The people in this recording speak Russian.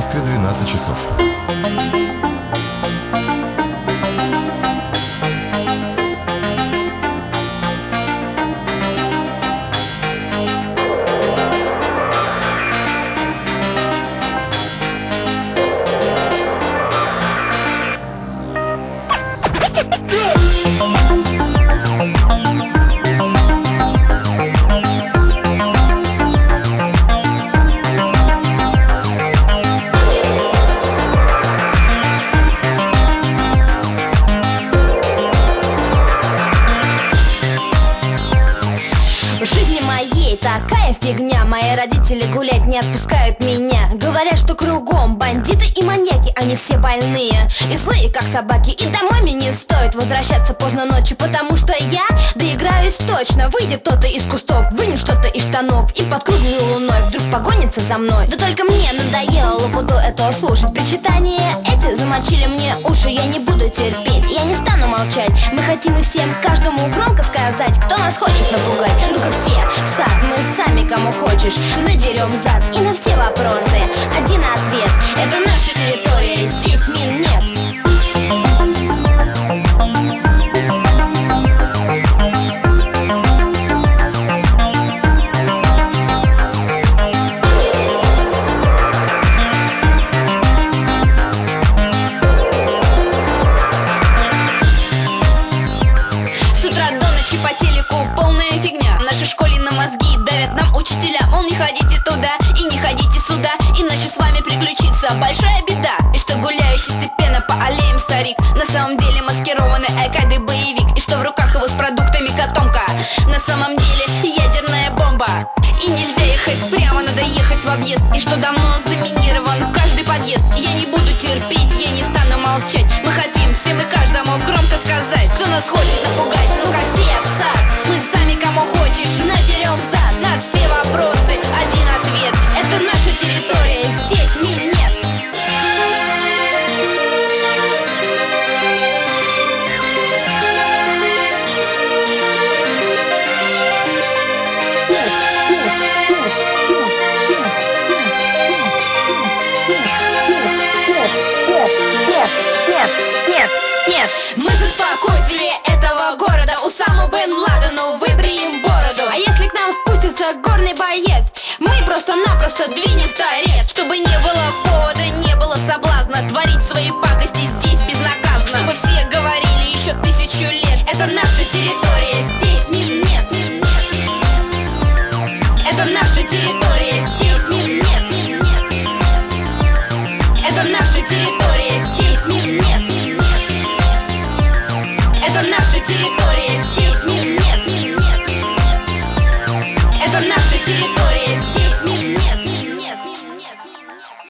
Москве 12 часов. Такая фигня, мои родители гулять не отпускают меня. Говорят, что кругом бандиты и маньяки, они все больные и злые, как собаки. И домой мне не стоит возвращаться поздно ночью, потому что я доиграюсь точно. Выйдет кто-то из кустов, вынет что-то из штанов и под круглой луной вдруг погонится за мной. Да только мне надоело лабуду этого слушать. Причитания эти замочили мне уши, я не буду терпеть, я не стану молчать. Мы хотим и всем, каждому громко сказать, кто нас хочет напугать. Ну-ка все в сад, мы сами кому хочешь надерем зад. И на все вопросы один ответ: это наша территория, здесь мин нет. С утра до ночи по телеку полная фигня. В нашей школе на мозги давят нам учителя. Мол, не ходите туда и не ходите сюда, иначе с вами приключится большая беда. И что гуляющий степенно по аллеям старик на самом деле маскированный айкады боевик. И что в руках его с продуктами котомка на самом деле ядерная бомба. И нельзя ехать прямо, надо ехать в объезд. И что давно заминирован каждый подъезд. И я не буду терпеть, я не стану молчать. Мы хотим всем и каждому громко сказать, кто нас хочет напугать. Ну-ка все в сад, мы сами кому хочешь надерем зад. На все вопросы один ответ: это наша территория, здесь мин нет. Нет, мы за спокойствие этого города. Усаму бен Ладену выбреем бороду. А если к нам спустится горный боец, мы просто-напросто двинем в торец. Чтобы не было повода, не было соблазна творить свои пакости здесь безнаказанно. Чтобы все говорили еще 1000 лет: это наша территория, здесь мин нет. Это наша территория.